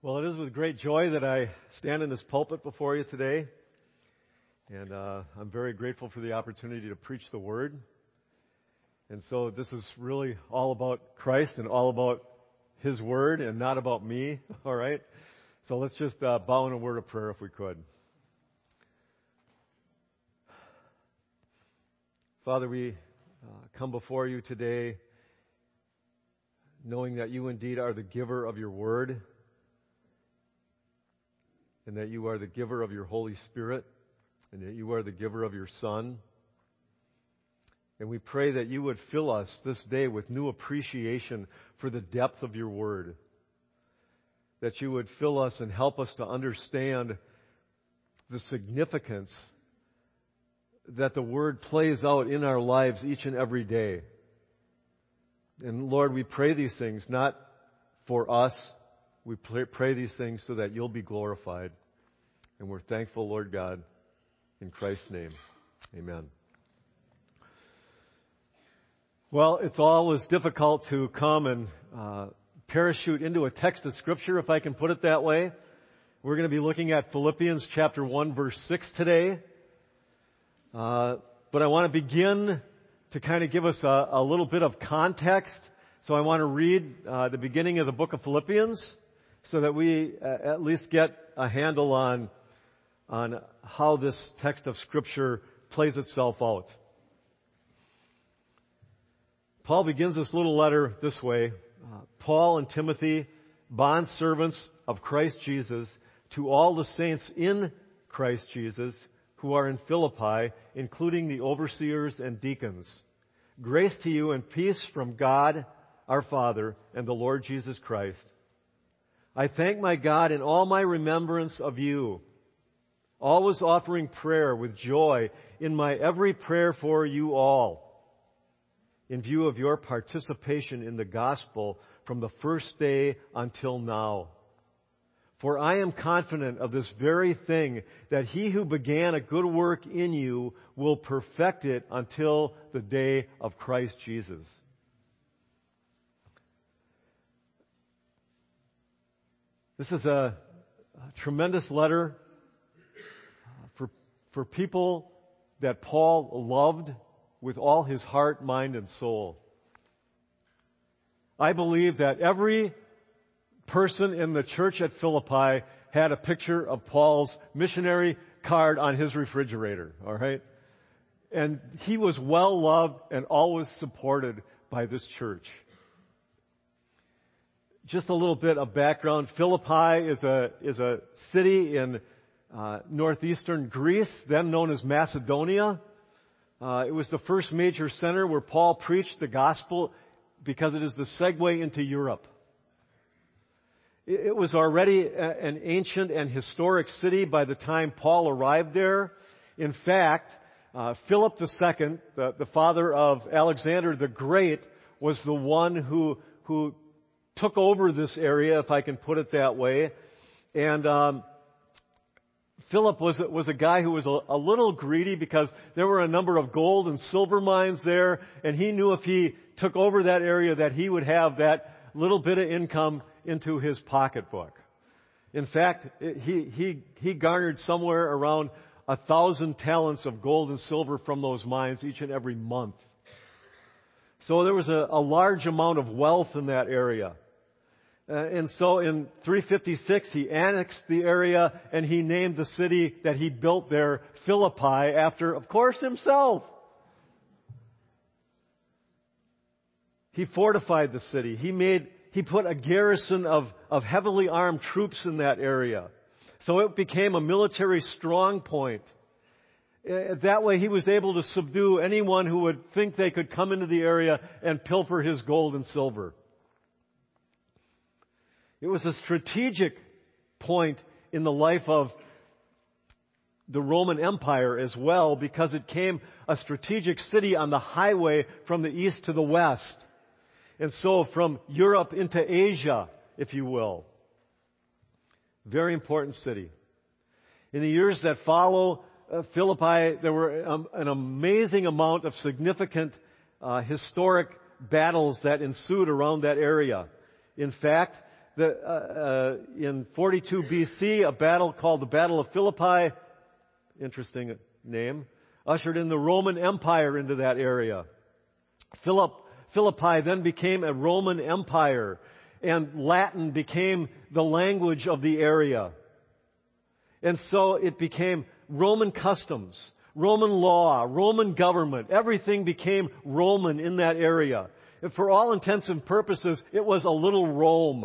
Well, it is with great joy that I stand in this pulpit before you today, and I'm very grateful for the opportunity to preach the Word. And so this is really all about Christ and all about His Word and not about me, all right? So let's just bow in a word of prayer if we could. Father, we come before you today knowing that you indeed are the giver of your Word, and that you are the giver of your Holy Spirit, and that you are the giver of your Son. And we pray that you would fill us this day with new appreciation for the depth of your Word, that you would fill us and help us to understand the significance that the Word plays out in our lives each and every day. And Lord, we pray these things not for us. We pray these things so that you'll be glorified. And we're thankful, Lord God, in Christ's name. Amen. Well, it's always difficult to come and parachute into a text of Scripture, if I can put it that way. We're going to be looking at Philippians chapter 1, verse 6 today. But I want to begin to kind of give us a little bit of context. So I want to read the beginning of the book of Philippians, so that we at least get a handle on how this text of Scripture plays itself out. Paul begins this little letter this way. Paul and Timothy, bondservants of Christ Jesus, to all the saints in Christ Jesus who are in Philippi, including the overseers and deacons. Grace to you and peace from God our Father and the Lord Jesus Christ. I thank my God in all my remembrance of you, always offering prayer with joy in my every prayer for you all, in view of your participation in the gospel from the first day until now. For I am confident of this very thing, that he who began a good work in you will perfect it until the day of Christ Jesus. This is a tremendous letter for people that Paul loved with all his heart, mind, and soul. I believe that every person in the church at Philippi had a picture of Paul's missionary card on his refrigerator, all right? And he was well loved and always supported by this church. Just a little bit of background. Philippi is a city in northeastern Greece, then known as Macedonia. It was the first major center where Paul preached the gospel because it is the segue into Europe. It was already an ancient and historic city by the time Paul arrived there. In fact, Philip II, the father of Alexander the Great, was the one who took over this area, if I can put it that way. And Philip was a guy who was a little greedy because there were a number of gold and silver mines there, and he knew if he took over that area that he would have that little bit of income into his pocketbook. In fact, he garnered somewhere around 1,000 talents of gold and silver from those mines each and every month. So there was a large amount of wealth in that area. And so in 356, he annexed the area and he named the city that he built there Philippi after, of course, himself. He fortified the city. He put a garrison of heavily armed troops in that area. So it became a military strong point. That way he was able to subdue anyone who would think they could come into the area and pilfer his gold and silver. It was a strategic point in the life of the Roman Empire as well, because it became a strategic city on the highway from the east to the west. And so from Europe into Asia, if you will. Very important city. In the years that follow Philippi, there were an amazing amount of significant historic battles that ensued around that area. In fact, In 42 BC, a battle called the Battle of Philippi, interesting name, ushered in the Roman Empire into that area. Philippi then became a Roman Empire, and Latin became the language of the area. And so it became Roman customs, Roman law, Roman government. Everything became Roman in that area. And for all intents and purposes, it was a little Rome.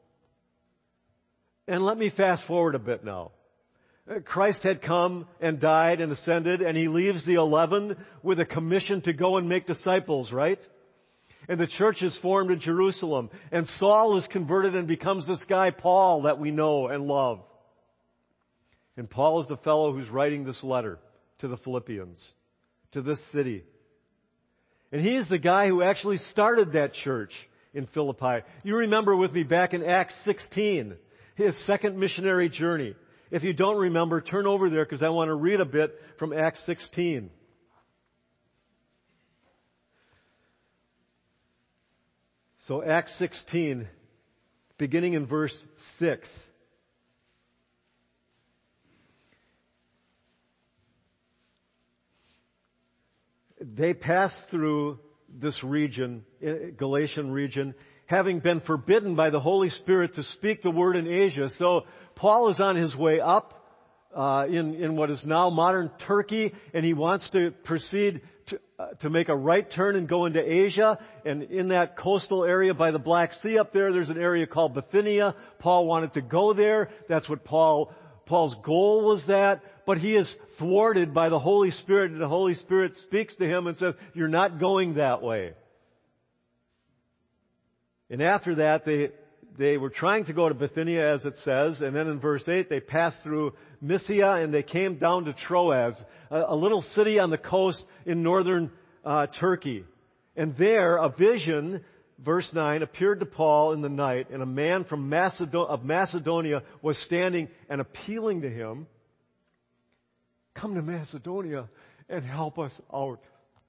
And let me fast forward a bit now. Christ had come and died and ascended, and He leaves the 11 with a commission to go and make disciples, right? And the church is formed in Jerusalem. And Saul is converted and becomes this guy, Paul, that we know and love. And Paul is the fellow who's writing this letter to the Philippians, to this city. And he is the guy who actually started that church in Philippi. You remember with me back in Acts 16, his second missionary journey. If you don't remember, turn over there because I want to read a bit from Acts 16. So Acts 16, beginning in verse 6. They passed through this region, Galatian region, having been forbidden by the Holy Spirit to speak the word in Asia. So Paul is on his way up in what is now modern Turkey, and he wants to proceed to make a right turn and go into Asia. And in that coastal area by the Black Sea up there's an area called Bithynia. Paul wanted to go there. That's what Paul's goal was that. But he is thwarted by the Holy Spirit, and the Holy Spirit speaks to him and says, "You're not going that way." And after that, they were trying to go to Bithynia, as it says, and then in verse 8, they passed through Mysia and they came down to Troas, a little city on the coast in northern Turkey. And there, a vision, verse 9, appeared to Paul in the night, and a man from Macedonia was standing and appealing to him, "Come to Macedonia and help us out."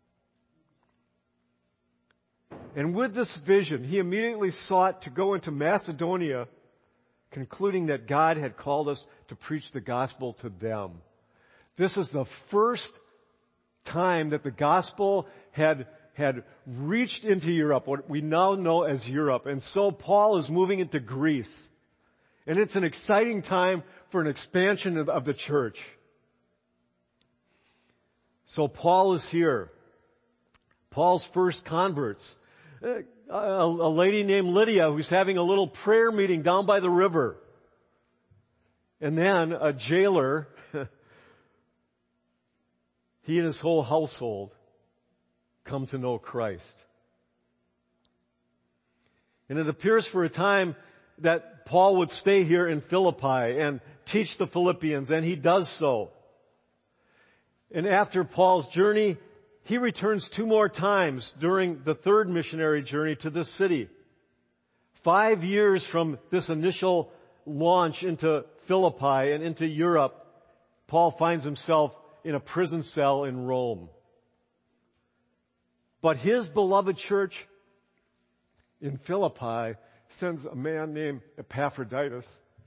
And with this vision, he immediately sought to go into Macedonia, concluding that God had called us to preach the gospel to them. This is the first time that the gospel had reached into Europe, what we now know as Europe. And so Paul is moving into Greece. And it's an exciting time for an expansion of the church. So Paul is here. Paul's first converts. A lady named Lydia who's having a little prayer meeting down by the river. And then a jailer, he and his whole household come to know Christ. And it appears for a time that Paul would stay here in Philippi and teach the Philippians, and he does so. And after Paul's journey, he returns 2 more times during the third missionary journey to this city. 5 years from this initial launch into Philippi and into Europe, Paul finds himself in a prison cell in Rome. But his beloved church in Philippi sends a man named Epaphroditus.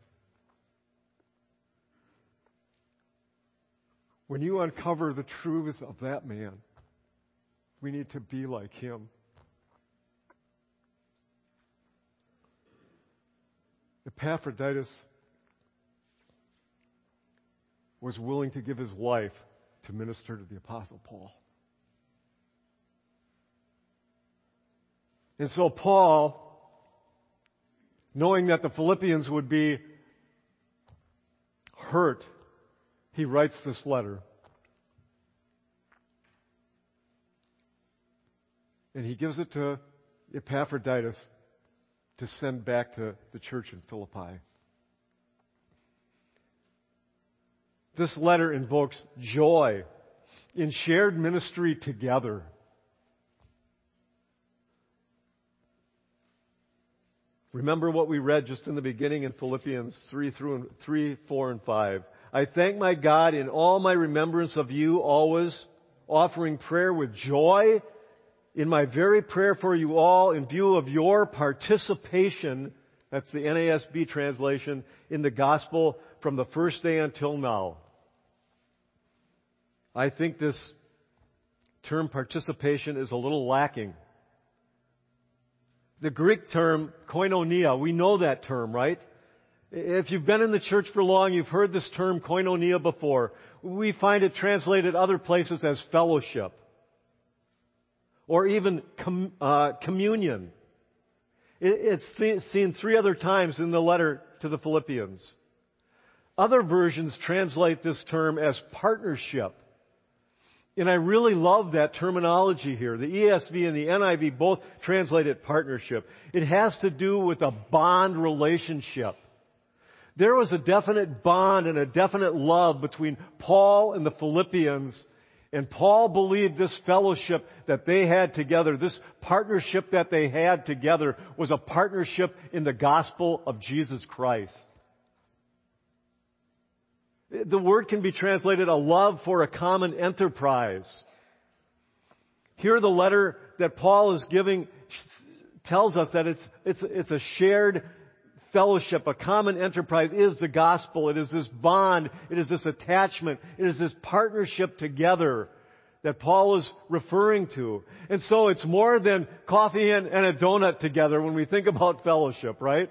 When you uncover the truths of that man, we need to be like him. Epaphroditus was willing to give his life to minister to the Apostle Paul. And so Paul, knowing that the Philippians would be hurt, he writes this letter. And he gives it to Epaphroditus to send back to the church in Philippi. This letter invokes joy in shared ministry together. Remember what we read just in the beginning in Philippians 3, 4, and 5. I thank my God in all my remembrance of you always, offering prayer with joy in my very prayer for you all in view of your participation That's the NASB translation, in the gospel from the first day until now. I think this term participation is a little lacking. The Greek term koinonia, we know that term, right? If you've been in the church for long, you've heard this term koinonia before. We find it translated other places as fellowship or even communion. It's seen 3 other times in the letter to the Philippians. Other versions translate this term as partnership. And I really love that terminology here. The ESV and the NIV both translate it partnership. It has to do with a bond relationship. There was a definite bond and a definite love between Paul and the Philippians. And Paul believed this fellowship that they had together, this partnership that they had together, was a partnership in the gospel of Jesus Christ. The word can be translated a love for a common enterprise. Here the letter that Paul is giving tells us that it's a shared fellowship, a common enterprise. It is the gospel. It is this bond. It is this attachment. It is this partnership together that Paul is referring to. And so it's more than coffee and a donut together when we think about fellowship, right?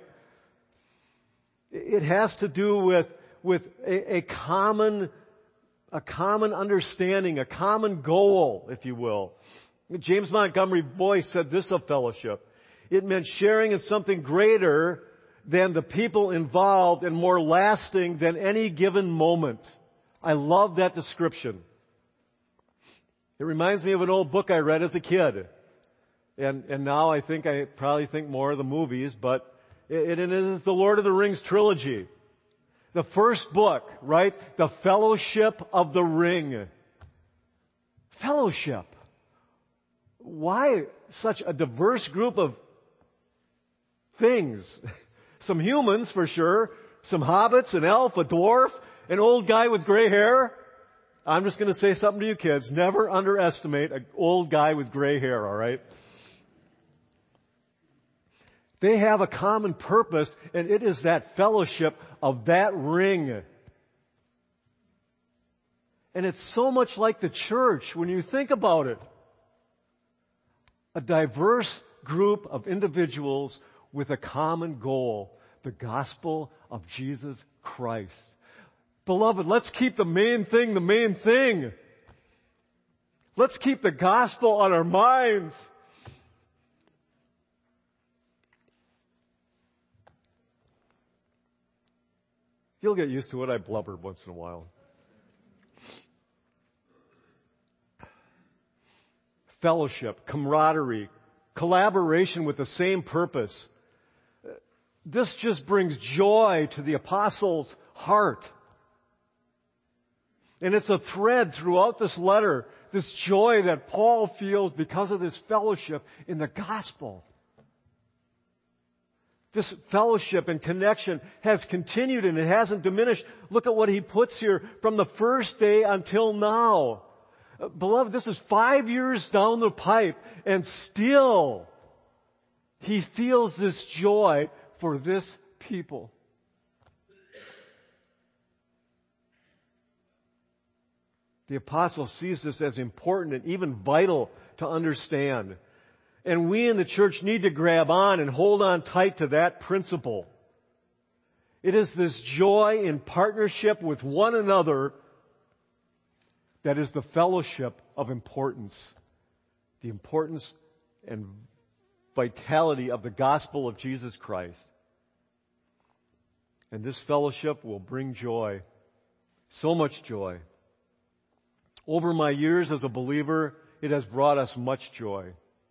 It has to do with a common understanding, a common goal, if you will. James Montgomery Boyce said this of fellowship. It meant sharing in something greater than the people involved and more lasting than any given moment. I love that description. It reminds me of an old book I read as a kid. And now I probably think more of the movies, but it is the Lord of the Rings trilogy. The first book, right? The Fellowship of the Ring. Fellowship. Why such a diverse group of things? Some humans, for sure. Some hobbits, an elf, a dwarf, an old guy with gray hair. I'm just going to say something to you kids. Never underestimate an old guy with gray hair, all right? They have a common purpose, and it is that fellowship of that ring. And it's so much like the church when you think about it. A diverse group of individuals with a common goal, the gospel of Jesus Christ. Beloved, let's keep the main thing the main thing. Let's keep the gospel on our minds. You'll get used to it. I blubber once in a while. Fellowship, camaraderie, collaboration with the same purpose. This just brings joy to the apostle's heart. And it's a thread throughout this letter, this joy that Paul feels because of this fellowship in the gospel. This fellowship and connection has continued and it hasn't diminished. Look at what he puts here from the first day until now. Beloved, this is 5 years down the pipe and still he feels this joy for this people. The apostle sees this as important and even vital to understand. And we in the church need to grab on and hold on tight to that principle. It is this joy in partnership with one another that is the fellowship of importance. The importance and vitality of the gospel of Jesus Christ. And this fellowship will bring joy. So much joy. Over my years as a believer, it has brought us much joy.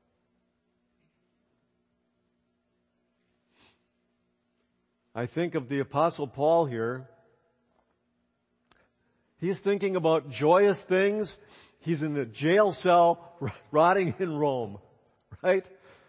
I think of the Apostle Paul here. He's thinking about joyous things. He's in a jail cell rotting in Rome, right?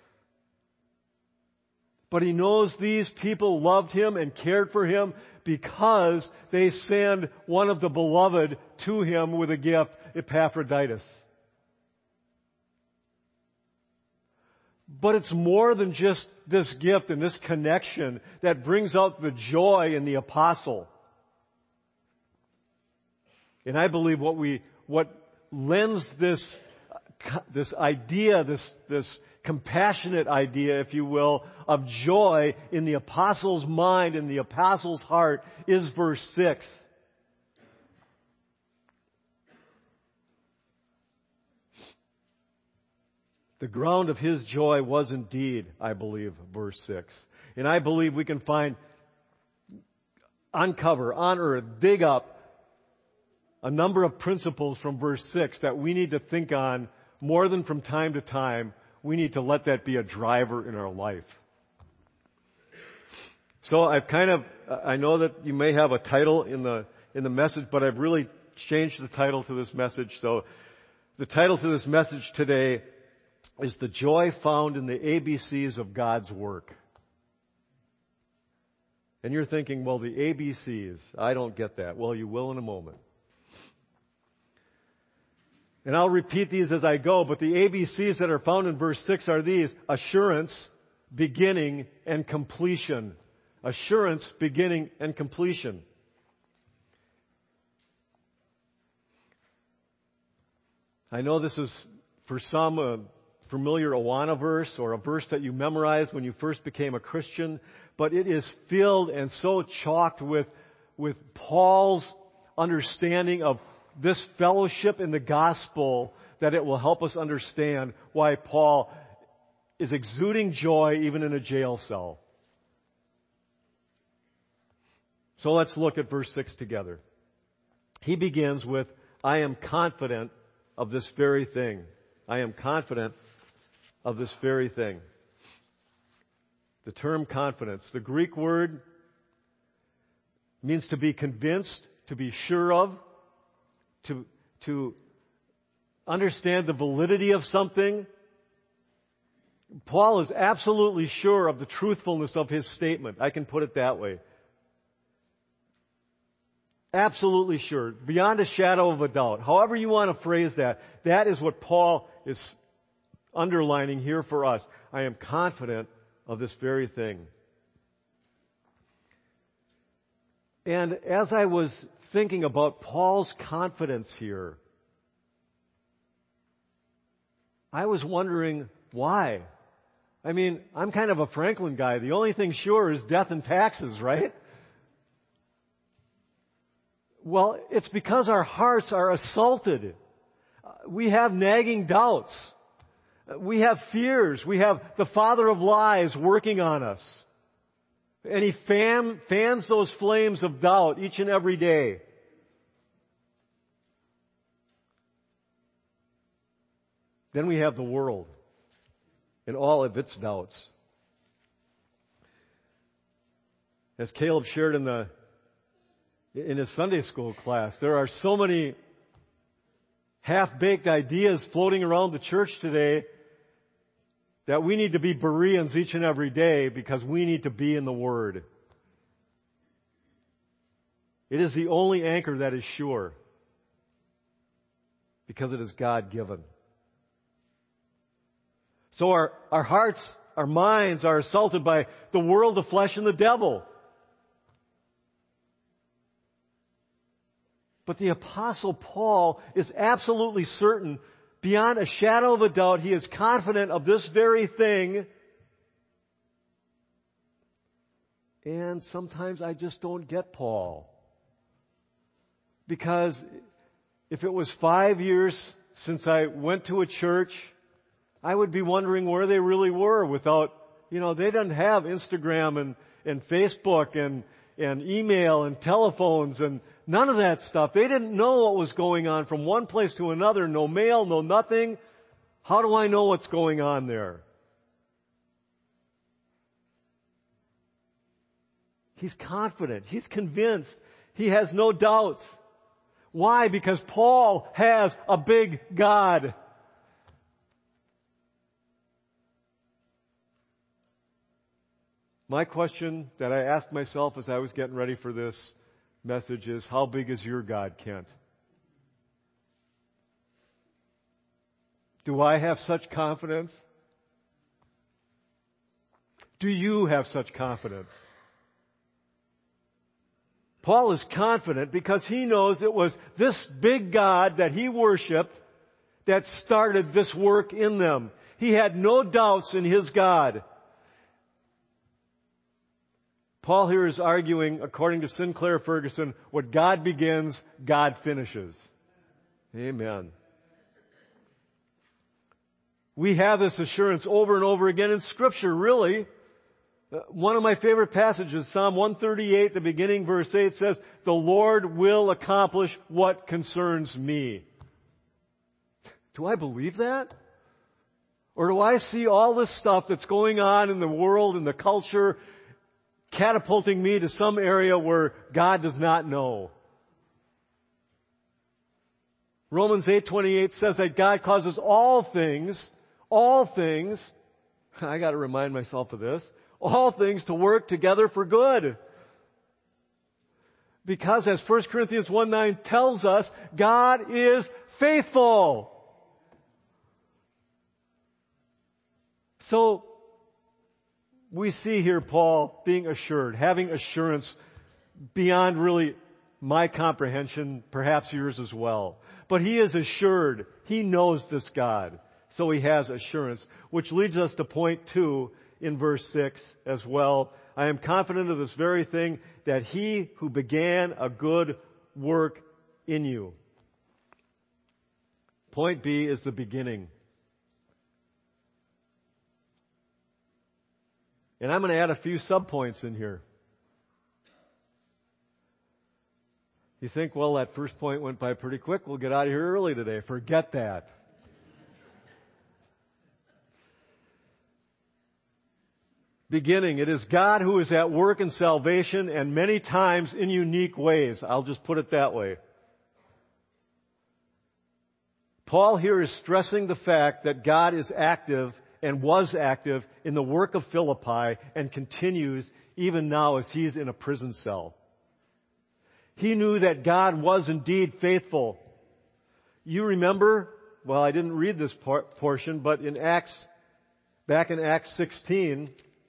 But he knows these people loved him and cared for him because they send one of the beloved to him with a gift, Epaphroditus. But it's more than just this gift and this connection that brings out the joy in the apostle. And I believe what lends this idea, this compassionate idea, if you will, of joy in the apostle's mind, in the apostle's heart, is verse 6. The ground of his joy was indeed, I believe, verse 6. And I believe we can uncover, unearth, dig up a number of principles from verse 6 that we need to think on more than from time to time. We need to let that be a driver in our life. So I know that you may have a title in the message, but I've really changed the title to this message. So the title to this message today is The Joy Found in the ABCs of God's Work. And you're thinking, well, the ABCs, I don't get that. Well, you will in a moment. And I'll repeat these as I go, but the ABCs that are found in verse 6 are these: assurance, beginning, and completion. Assurance, beginning, and completion. I know this is, for some, a familiar Awana verse or a verse that you memorized when you first became a Christian, but it is filled and so chocked with Paul's understanding of this fellowship in the gospel that it will help us understand why Paul is exuding joy even in a jail cell. So let's look at verse 6 together. He begins with, I am confident of this very thing. I am confident of this very thing. The term confidence, the Greek word means to be convinced, to be sure of, to understand the validity of something. Paul is absolutely sure of the truthfulness of his statement. I can put it that way. Absolutely sure, beyond a shadow of a doubt. However you want to phrase that, that is what Paul is underlining here for us. I am confident of this very thing. And as I was thinking about Paul's confidence here, I was wondering why. I mean, I'm kind of a Franklin guy. The only thing sure is death and taxes, right? Well, it's because our hearts are assaulted. We have nagging doubts. We have fears. We have the father of lies working on us. And he fans those flames of doubt each and every day. Then we have the world and all of its doubts. As Caleb shared in his Sunday school class, there are so many half-baked ideas floating around the church today that we need to be Bereans each and every day because we need to be in the Word. It is the only anchor that is sure because it is God-given. So our hearts, our minds are assaulted by the world, the flesh, and the devil. But the Apostle Paul is absolutely certain, beyond a shadow of a doubt, he is confident of this very thing. And sometimes I just don't get Paul. Because if it was 5 years since I went to a church, I would be wondering where they really were without, they didn't have Instagram and Facebook and email and telephones and none of that stuff. They didn't know what was going on from one place to another. No mail, no nothing. How do I know what's going on there? He's confident. He's convinced. He has no doubts. Why? Because Paul has a big God. My question that I asked myself as I was getting ready for this message is, how big is your God, Kent? Do I have such confidence? Do you have such confidence? Paul is confident because he knows it was this big God that he worshiped that started this work in them. He had no doubts in his God. Paul here is arguing, according to Sinclair Ferguson, what God begins, God finishes. Amen. We have this assurance over and over again in Scripture, really. One of my favorite passages, Psalm 138, the beginning verse 8 says, "The Lord will accomplish what concerns me." Do I believe that? Or do I see all this stuff that's going on in the world and the culture catapulting me to some area where God does not know? Romans 8:28 says that God causes all things, I got to remind myself of this, all things to work together for good. Because as 1 Corinthians 1:9 tells us, God is faithful. So, we see here Paul being assured, having assurance beyond really my comprehension, perhaps yours as well. But he is assured. He knows this God. So he has assurance, which leads us to point 2 in verse 6 as well. I am confident of this very thing, that he who began a good work in you. Point B is the beginning. And I'm going to add a few subpoints in here. You think, well, that first point went by pretty quick. We'll get out of here early today. Forget that. Beginning. It is God who is at work in salvation, and many times in unique ways. I'll just put it that way. Paul here is stressing the fact that God is active and was active in the work of Philippi and continues even now as he's in a prison cell. He knew that God was indeed faithful. You remember, well, I didn't read this portion, but in back in Acts 16,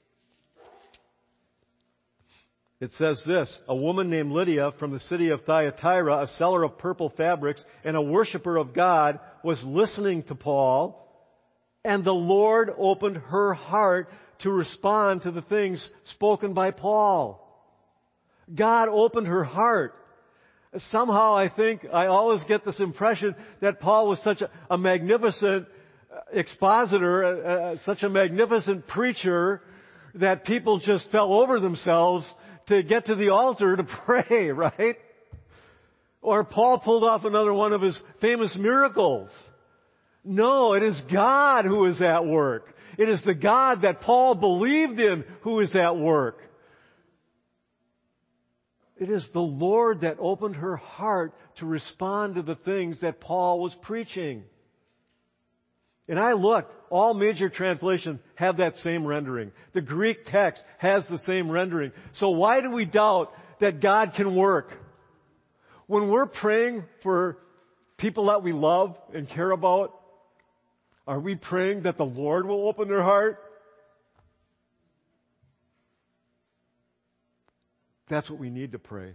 it says this: a woman named Lydia from the city of Thyatira, a seller of purple fabrics and a worshiper of God, was listening to Paul, and the Lord opened her heart to respond to the things spoken by Paul. God opened her heart. Somehow I always get this impression that Paul was such a magnificent expositor, such a magnificent preacher, that people just fell over themselves to get to the altar to pray, right? Or Paul pulled off another one of his famous miracles. No, it is God who is at work. It is the God that Paul believed in who is at work. It is the Lord that opened her heart to respond to the things that Paul was preaching. And I looked, all major translations have that same rendering. The Greek text has the same rendering. So why do we doubt that God can work? When we're praying for people that we love and care about, are we praying that the Lord will open their heart? That's what we need to pray.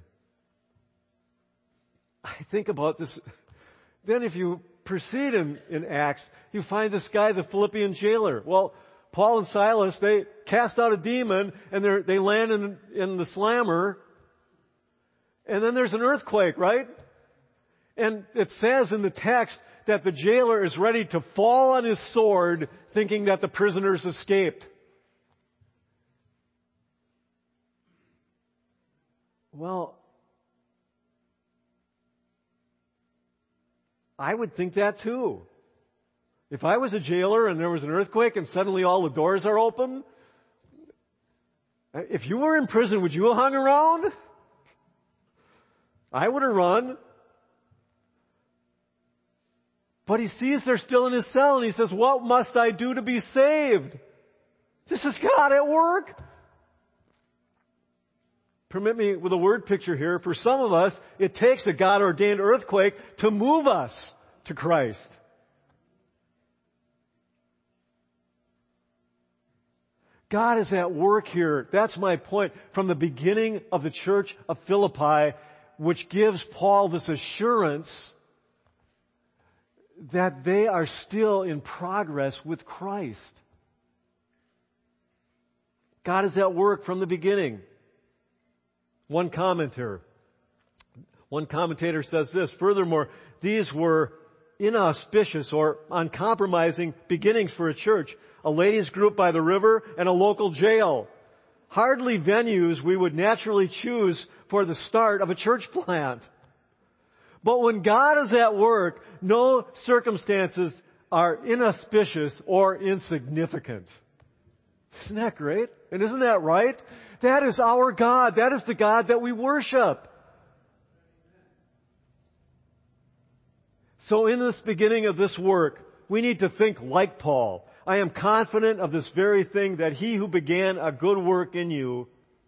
I think about this. Then if you proceed in Acts, you find this guy, the Philippian jailer. Well, Paul and Silas, they cast out a demon, and they land in the slammer, and then there's an earthquake, right? And it says in the text that the jailer is ready to fall on his sword, thinking that the prisoners escaped. Well, I would think that too. If I was a jailer and there was an earthquake and suddenly all the doors are open, if you were in prison, would you have hung around? I would have run. But he sees they're still in his cell and he says, what must I do to be saved? This is God at work. Permit me with a word picture here. For some of us, it takes a God-ordained earthquake to move us to Christ. God is at work here. That's my point. From the beginning of the church of Philippi, which gives Paul this assurance that they are still in progress with Christ. God is at work from the beginning. One commentator says this, furthermore, these were inauspicious or uncompromising beginnings for a church, a ladies' group by the river, and a local jail. Hardly venues we would naturally choose for the start of a church plant. But when God is at work, no circumstances are inauspicious or insignificant. Isn't that great? And isn't that right? That is our God. That is the God that we worship. So in this beginning of this work, we need to think like Paul. I am confident of this very thing, that he who began a good work in you,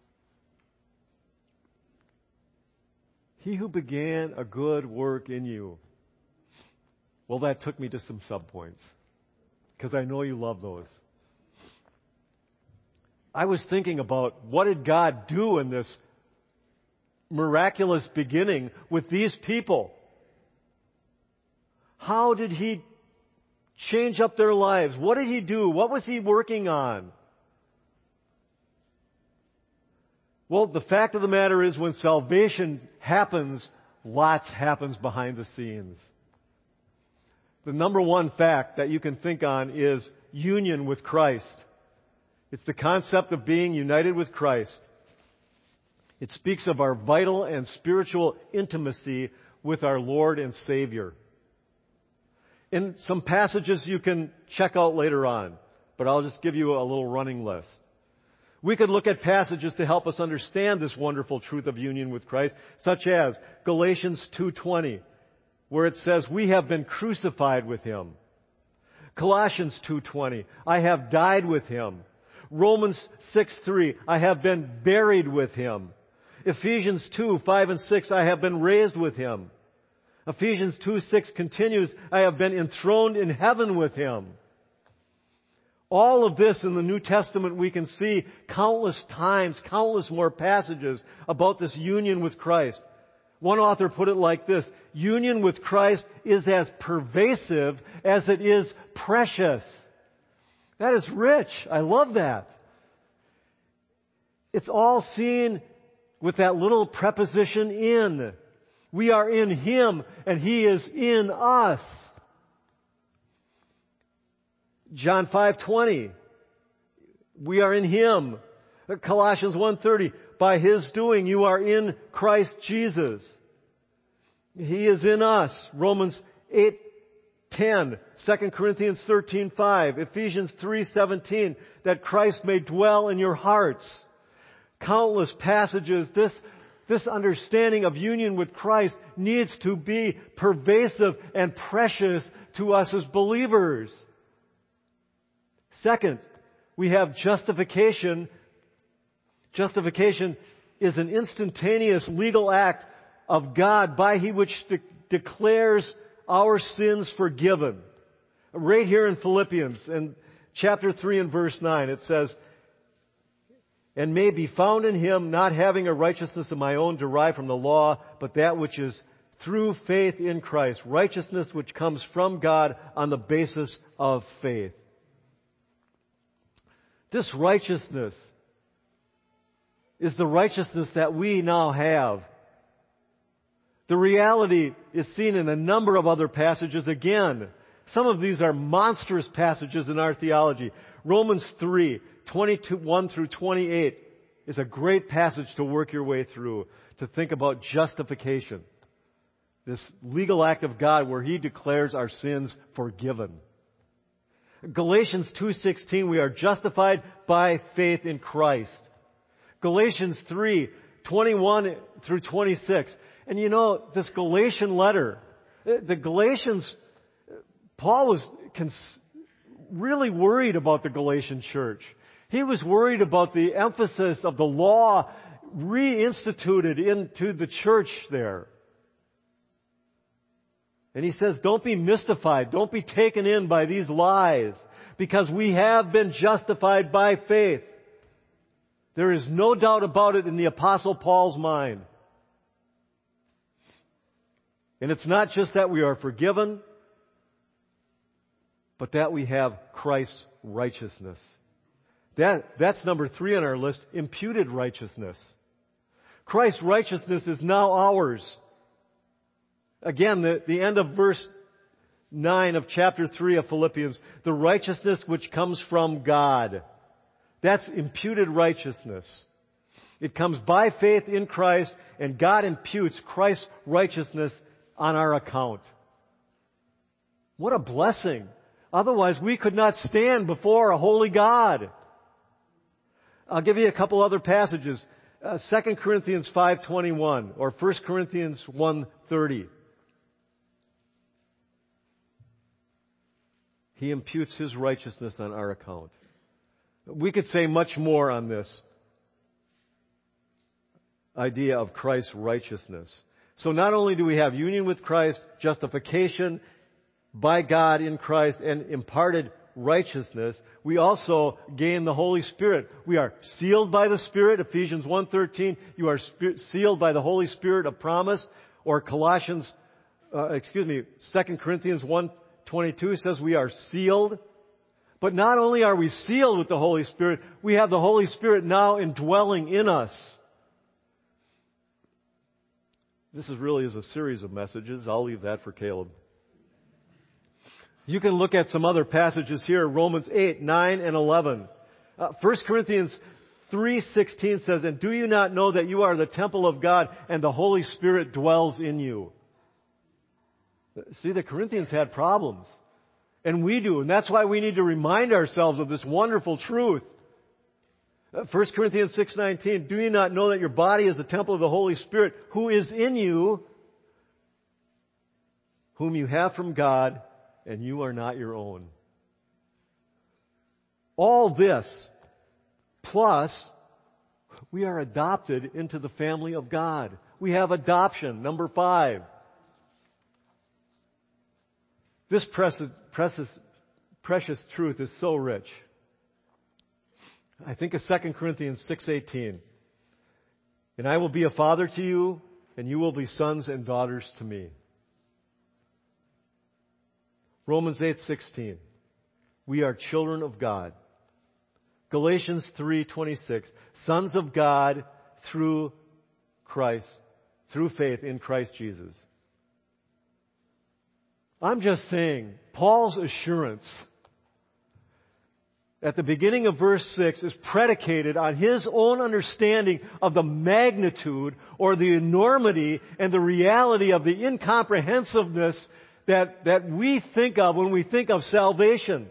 he who began a good work in you. Well, that took me to some subpoints, because I know you love those. I was thinking about, what did God do in this miraculous beginning with these people? How did He change up their lives? What did He do? What was He working on? Well, the fact of the matter is, when salvation happens, lots happens behind the scenes. The number one fact that you can think on is union with Christ. It's the concept of being united with Christ. It speaks of our vital and spiritual intimacy with our Lord and Savior. In some passages you can check out later on, but I'll just give you a little running list. We could look at passages to help us understand this wonderful truth of union with Christ, such as Galatians 2:20, where it says, we have been crucified with Him. Colossians 2:20, I have died with Him. Romans 6:3, I have been buried with Him. Ephesians 2:5 and 6, I have been raised with Him. Ephesians 2:6 continues, I have been enthroned in heaven with Him. All of this in the New Testament we can see countless times, countless more passages about this union with Christ. One author put it like this, union with Christ is as pervasive as it is precious. That is rich. I love that. It's all seen with that little preposition in. We are in Him and He is in us. John 5:20. We are in Him. Colossians 1:30. By His doing you are in Christ Jesus. He is in us. Romans 8:10. 2 Corinthians 13:5. Ephesians 3:17. That Christ may dwell in your hearts. Countless passages. This understanding of union with Christ needs to be pervasive and precious to us as believers. Second, we have justification. Justification is an instantaneous legal act of God by which declares our sins forgiven. Right here in Philippians, in chapter 3 and verse 9, it says, and may be found in Him, not having a righteousness of my own derived from the law, but that which is through faith in Christ, righteousness which comes from God on the basis of faith. This righteousness is the righteousness that we now have. The reality is seen in a number of other passages. Again, some of these are monstrous passages in our theology. Romans 3:21 through 28 is a great passage to work your way through, to think about justification. This legal act of God where He declares our sins forgiven. Galatians 2:16, we are justified by faith in Christ. Galatians 3:21 through 26. And you know, this Galatian letter, the Galatians, Paul was really worried about the Galatian church. He was worried about the emphasis of the law reinstituted into the church there. And he says, don't be mystified. Don't be taken in by these lies, because we have been justified by faith. There is no doubt about it in the Apostle Paul's mind. And it's not just that we are forgiven, but that we have Christ's righteousness. That's number 3 on our list, imputed righteousness. Christ's righteousness is now ours. Again, the end of verse 9 of chapter 3 of Philippians, the righteousness which comes from God. That's imputed righteousness. It comes by faith in Christ, and God imputes Christ's righteousness on our account. What a blessing. Otherwise, we could not stand before a holy God. I'll give you a couple other passages. 2 Corinthians 5:21 or 1 Corinthians 1:30. He imputes His righteousness on our account. We could say much more on this idea of Christ's righteousness. So not only do we have union with Christ, justification by God in Christ, and imparted righteousness, we also gain the Holy Spirit. We are sealed by the Spirit, Ephesians 1:13. You are sealed by the Holy Spirit of promise, or 2 Corinthians 1:22 says we are sealed. But not only are we sealed with the Holy Spirit, we have the Holy Spirit now indwelling in us. This really is a series of messages. I'll leave that for Caleb. You can look at some other passages here, Romans 8, 9, and 11. 1 Corinthians 3:16 says, "And do you not know that you are the temple of God and the Holy Spirit dwells in you?" See, the Corinthians had problems. And we do. And that's why we need to remind ourselves of this wonderful truth. 1 Corinthians 6:19, "Do you not know that your body is the temple of the Holy Spirit who is in you, whom you have from God, and you are not your own?" All this, plus, we are adopted into the family of God. We have adoption, number 5. This precious truth is so rich. I think of 2 Corinthians 6:18. "And I will be a father to you, and you will be sons and daughters to me." Romans 8:16. We are children of God. Galatians 3:26. Sons of God through Christ, through faith in Christ Jesus. I'm just saying, Paul's assurance at the beginning of verse 6 is predicated on his own understanding of the magnitude or the enormity and the reality of the incomprehensiveness that we think of when we think of salvation.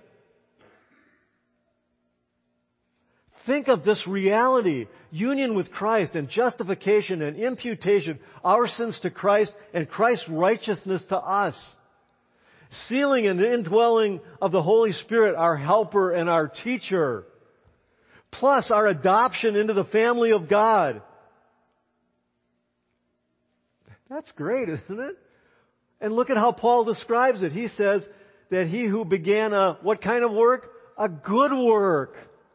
Think of this reality, union with Christ and justification and imputation, our sins to Christ and Christ's righteousness to us. Sealing and indwelling of the Holy Spirit, our helper and our teacher. Plus our adoption into the family of God. That's great, isn't it? And look at how Paul describes it. He says that he who began what kind of work? A good work.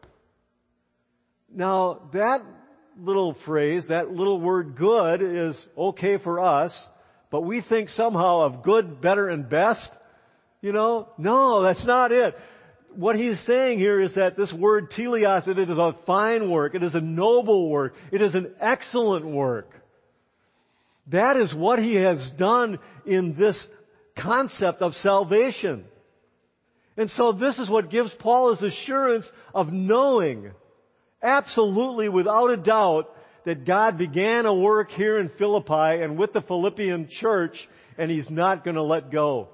Now, that little phrase, that little word good is okay for us, but we think somehow of good, better, and best. No, that's not it. What he's saying here is that this word teleos, it is a fine work. It is a noble work. It is an excellent work. That is what he has done in this concept of salvation. And so this is what gives Paul his assurance of knowing, absolutely without a doubt, that God began a work here in Philippi and with the Philippian church, and He's not going to let go.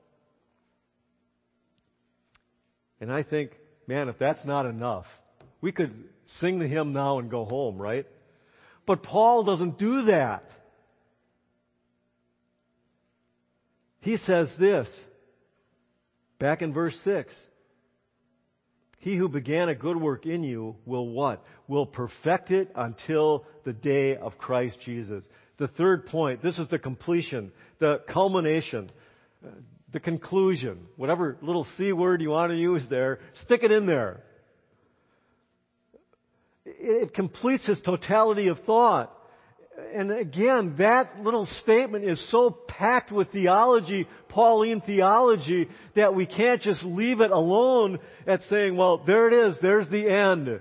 And I think, man, if that's not enough, we could sing the hymn now and go home, right? But Paul doesn't do that. He says this, back in verse 6. He who began a good work in you will what? Will perfect it until the day of Christ Jesus. The third point, this is the completion, the culmination, the conclusion. Whatever little C word you want to use there, stick it in there. it completes his totality of thought. And again, that little statement is so packed with theology, Pauline theology, that we can't just leave it alone at saying, well, there it is, there's the end.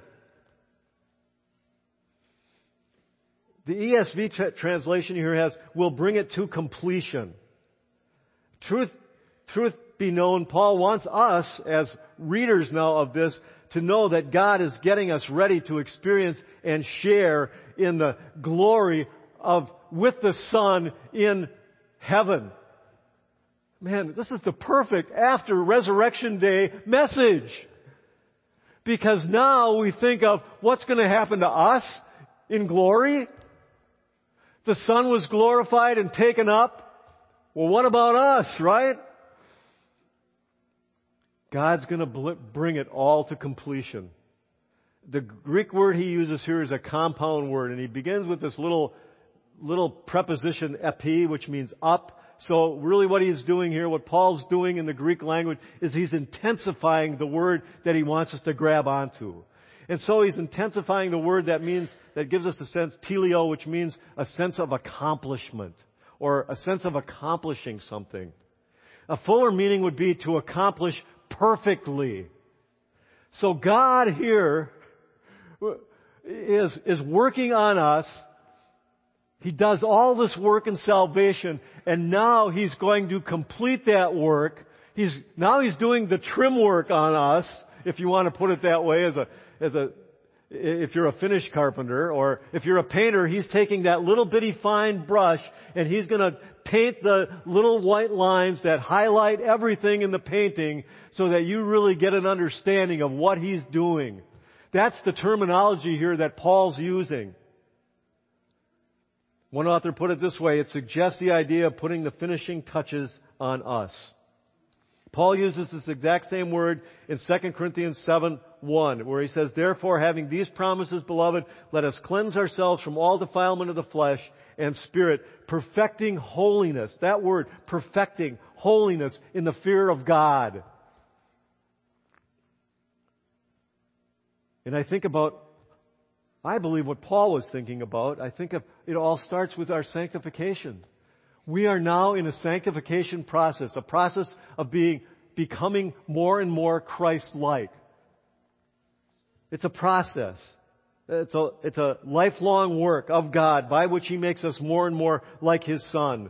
The ESV translation here has, will bring it to completion. Truth be known, Paul wants us, as readers now of this, to know that God is getting us ready to experience and share in the glory of with the Son in heaven. Man, this is the perfect after Resurrection Day message. Because now we think of what's going to happen to us in glory. The Son was glorified and taken up. Well, what about us, right? God's going to bring it all to completion. The Greek word he uses here is a compound word, and he begins with this little preposition epi, which means up. So really what he's doing here, what Paul's doing in the Greek language, is he's intensifying the word that he wants us to grab onto. And so he's intensifying the word that gives us the sense teleo, which means a sense of accomplishment, or a sense of accomplishing something. A fuller meaning would be to accomplish perfectly. So God here is working on us. He does all this work in salvation, and now He's going to complete that work. He's doing the trim work on us, if you want to put it that way, if you're a finish carpenter, or if you're a painter, He's taking that little bitty fine brush and He's going to paint the little white lines that highlight everything in the painting so that you really get an understanding of what He's doing. That's the terminology here that Paul's using. One author put it this way: it suggests the idea of putting the finishing touches on us. Paul uses this exact same word in 2 Corinthians 7:1, where he says, "Therefore, having these promises, beloved, let us cleanse ourselves from all defilement of the flesh and spirit, perfecting holiness." That word, perfecting holiness in the fear of God. And I believe what Paul was thinking about. I think it all starts with our sanctification. We are now in a sanctification process, a process of becoming more and more Christ-like. It's a process. It's a lifelong work of God by which He makes us more and more like His Son.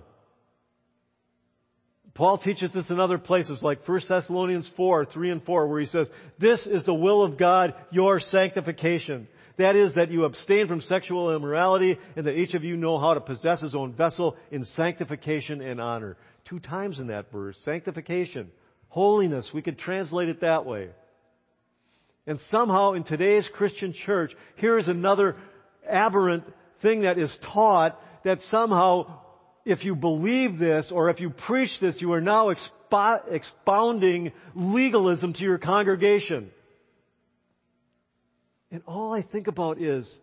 Paul teaches this in other places like 1 Thessalonians 4:3 and 4, where he says, "This is the will of God, your sanctification. That is, that you abstain from sexual immorality, and that each of you know how to possess his own vessel in sanctification and honor." 2 times in that verse. Sanctification. Holiness. We could translate it that way. And somehow in today's Christian church, here is another aberrant thing that is taught, that somehow if you believe this or if you preach this, you are now expounding legalism to your congregation. And all I think about is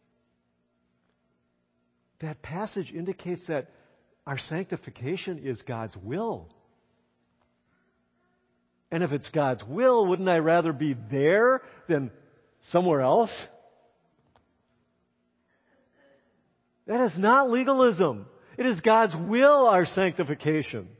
that passage indicates that our sanctification is God's will. And if it's God's will, wouldn't I rather be there than somewhere else? That is not legalism. It is God's will, our sanctification.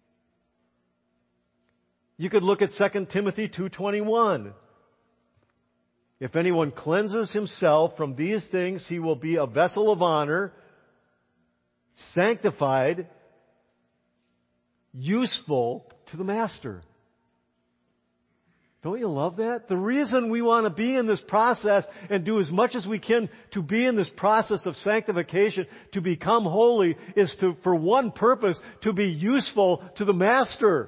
You could look at 2 Timothy 2:21. "If anyone cleanses himself from these things, he will be a vessel of honor, sanctified, useful to the master." Don't you love that? The reason we want to be in this process and do as much as we can to be in this process of sanctification, to become holy, is for one purpose, to be useful to the master.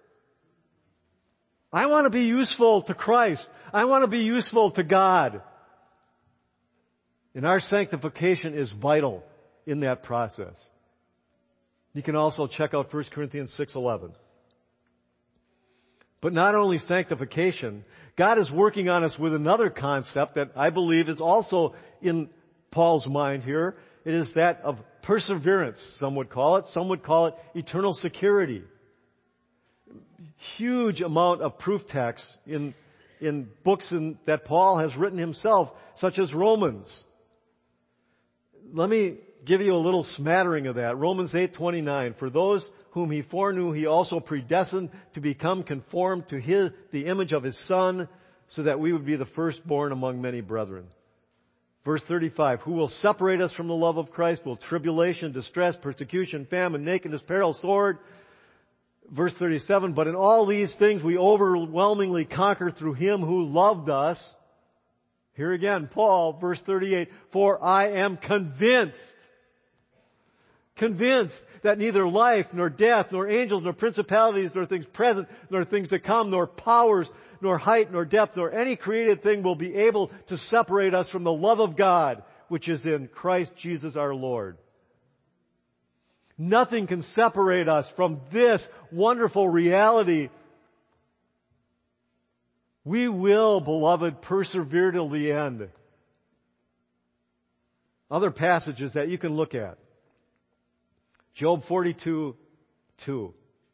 I want to be useful to Christ. I want to be useful to God. And our sanctification is vital in that process. You can also check out 1 Corinthians 6:11. But not only sanctification, God is working on us with another concept that I believe is also in Paul's mind here. It is that of perseverance, some would call it. Some would call it eternal security. Huge amount of proof text in books that Paul has written himself such as Romans. Let me give you a little smattering of that. Romans 8:29. For those whom He foreknew, He also predestined to become conformed to the image of His Son, so that we would be the firstborn among many brethren. Verse 35, who will separate us from the love of Christ? Will tribulation, distress, persecution, famine, nakedness, peril, sword? Verse 37, but in all these things we overwhelmingly conquer through Him who loved us. Here again, Paul, verse 38, for I am convinced that neither life, nor death, nor angels, nor principalities, nor things present, nor things to come, nor powers, nor height, nor depth, nor any created thing will be able to separate us from the love of God, which is in Christ Jesus our Lord. Nothing can separate us from this wonderful reality. We will, beloved, persevere till the end. Other passages that you can look at. Job 42:2.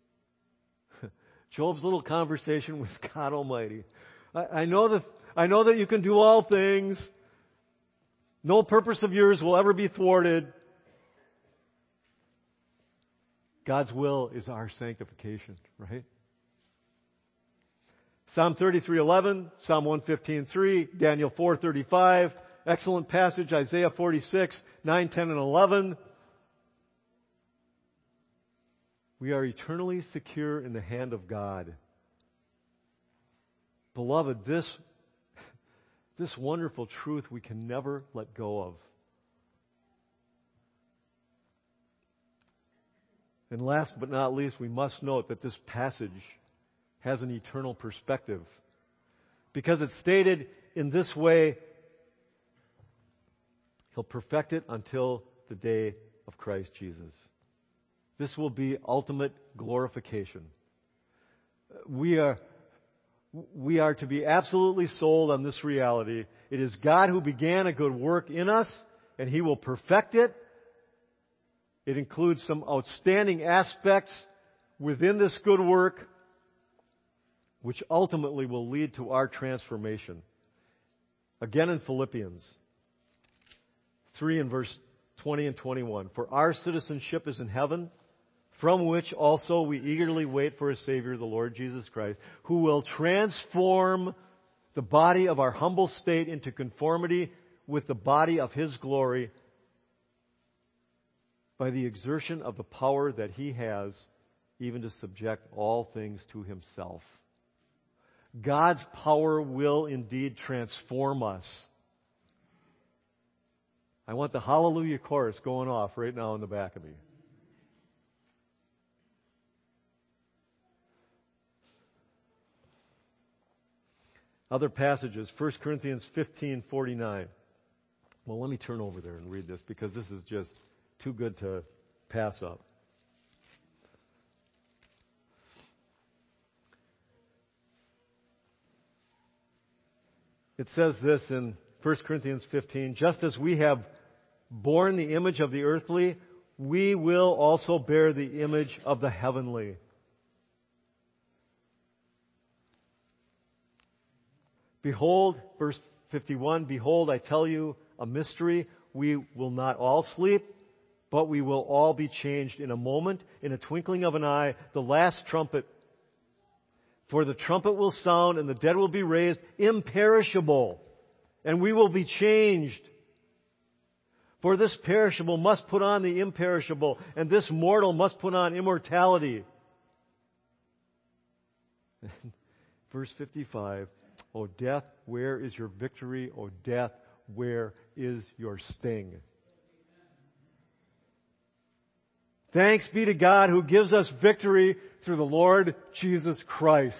Job's little conversation with God Almighty. I know that you can do all things. No purpose of yours will ever be thwarted. God's will is our sanctification, right? Psalm 33:11, Psalm 115:3, Daniel 4:35, excellent passage, Isaiah 46:9, 10, and 11. We are eternally secure in the hand of God. Beloved, this wonderful truth we can never let go of. And last but not least, we must note that this passage has an eternal perspective. Because it's stated in this way, He'll perfect it until the day of Christ Jesus. This will be ultimate glorification. We are to be absolutely sold on this reality. It is God who began a good work in us, and He will perfect it. It includes some outstanding aspects within this good work, which ultimately will lead to our transformation. Again in Philippians 3 and verse 20 and 21. For our citizenship is in heaven, from which also we eagerly wait for a Savior, the Lord Jesus Christ, who will transform the body of our humble state into conformity with the body of His glory by the exertion of the power that He has even to subject all things to Himself. God's power will indeed transform us. I want the hallelujah chorus going off right now in the back of me. Other passages, 1 Corinthians 15:49. Well, let me turn over there and read this because this is just too good to pass up. It says this in 1 Corinthians 15, just as we have borne the image of the earthly, we will also bear the image of the heavenly. Behold, verse 51, behold, I tell you a mystery. We will not all sleep, but we will all be changed in a moment, in a twinkling of an eye, the last trumpet. For the trumpet will sound, and the dead will be raised imperishable, and we will be changed. For this perishable must put on the imperishable, and this mortal must put on immortality. Verse 55, O death, where is your victory? O death, where is your sting? Thanks be to God who gives us victory through the Lord Jesus Christ.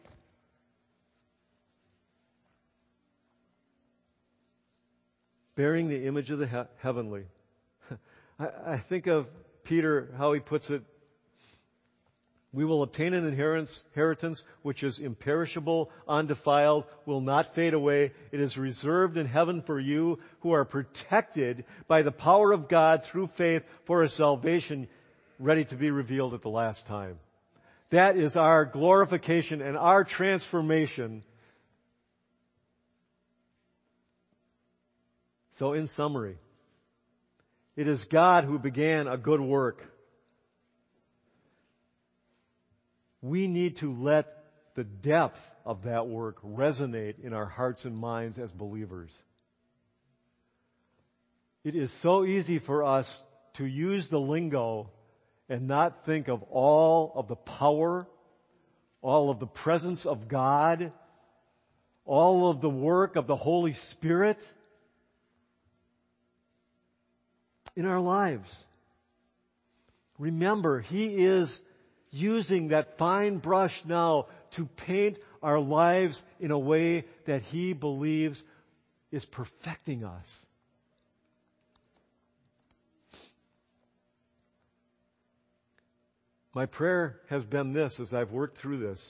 Bearing the image of the heavenly. I think of Peter, how he puts it. We will obtain an inheritance which is imperishable, undefiled, will not fade away. It is reserved in heaven for you who are protected by the power of God through faith for a salvation ready to be revealed at the last time. That is our glorification and our transformation. So in summary, it is God who began a good work. We need to let the depth of that work resonate in our hearts and minds as believers. It is so easy for us to use the lingo and not think of all of the power, all of the presence of God, all of the work of the Holy Spirit in our lives. Remember, He is using that fine brush now to paint our lives in a way that He believes is perfecting us. My prayer has been this as I've worked through this.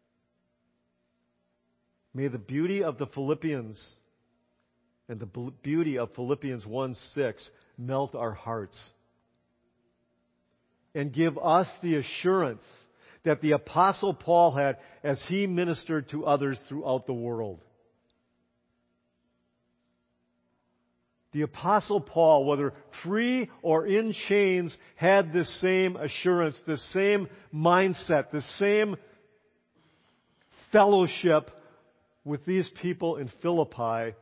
May the beauty of the Philippians and the beauty of Philippians 1:6 melt our hearts and give us the assurance that the Apostle Paul had as he ministered to others throughout the world. The Apostle Paul, whether free or in chains, had this same assurance, this same mindset, this same fellowship with these people in Philippi.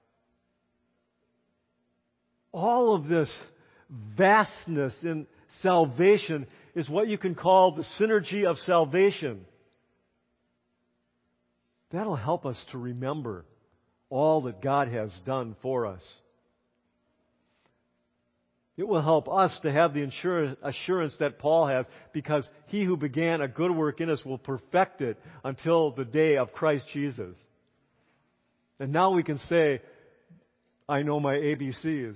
All of this vastness in salvation is what you can call the synergy of salvation. That'll help us to remember all that God has done for us. It will help us to have the assurance that Paul has, because He who began a good work in us will perfect it until the day of Christ Jesus. And now we can say, I know my ABCs.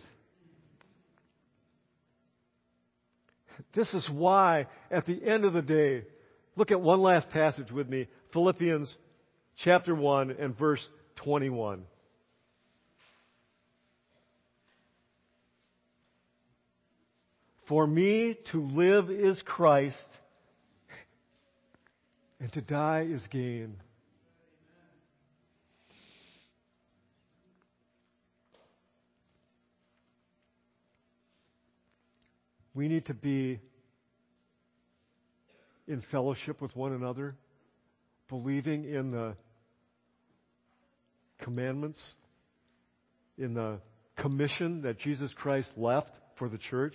This is why, at the end of the day, look at one last passage with me, Philippians chapter 1 and verse 21. For me to live is Christ, and to die is gain. We need to be in fellowship with one another, believing in the commandments, in the commission that Jesus Christ left for the church,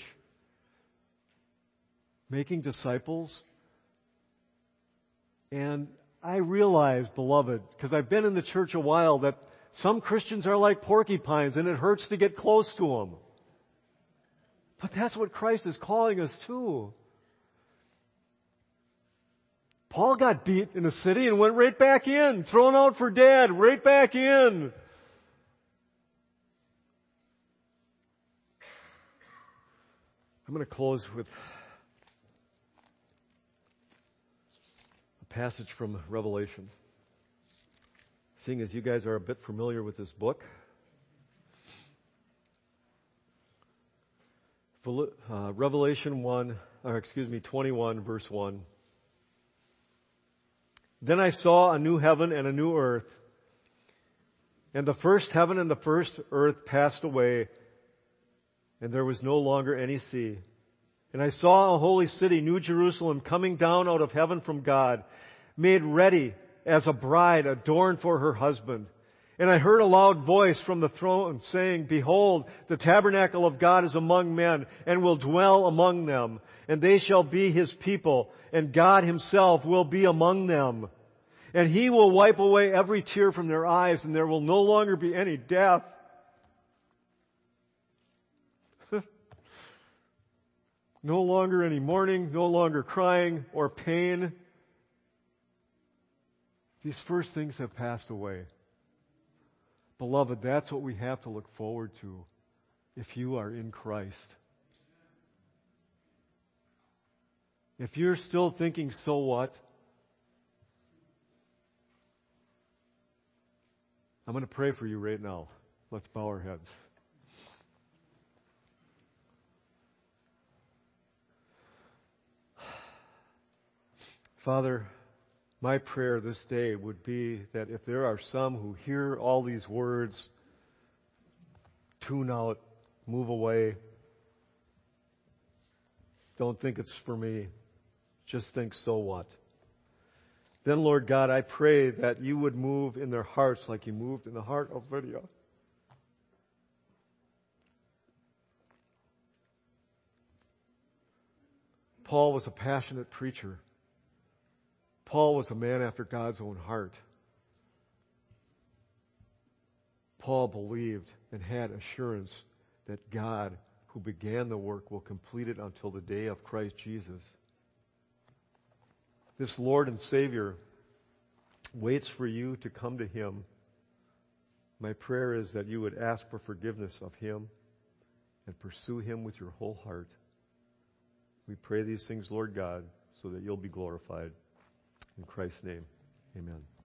making disciples. And I realize, beloved, because I've been in the church a while, that some Christians are like porcupines and it hurts to get close to them. But that's what Christ is calling us to. Paul got beat in a city and went right back in, thrown out for dead, right back in. I'm going to close with a passage from Revelation. Seeing as you guys are a bit familiar with this book, Revelation 21, verse 1. Then I saw a new heaven and a new earth, and the first heaven and the first earth passed away, and there was no longer any sea. And I saw a holy city, New Jerusalem, coming down out of heaven from God, made ready as a bride adorned for her husband. And I heard a loud voice from the throne saying, Behold, the tabernacle of God is among men, and will dwell among them. And they shall be His people, and God Himself will be among them. And He will wipe away every tear from their eyes, and there will no longer be any death. No longer any mourning, no longer crying or pain. These first things have passed away. Beloved, that's what we have to look forward to if you are in Christ. If you're still thinking, so what? I'm going to pray for you right now. Let's bow our heads. Father, my prayer this day would be that if there are some who hear all these words tune out, move away. Don't think it's for me. Just think, so what? Then, Lord God, I pray that you would move in their hearts like you moved in the heart of Lydia. Paul was a passionate preacher. Paul was a man after God's own heart. Paul believed and had assurance that God, who began the work, will complete it until the day of Christ Jesus. This Lord and Savior waits for you to come to Him. My prayer is that you would ask for forgiveness of Him and pursue Him with your whole heart. We pray these things, Lord God, so that you'll be glorified. In Christ's name, amen.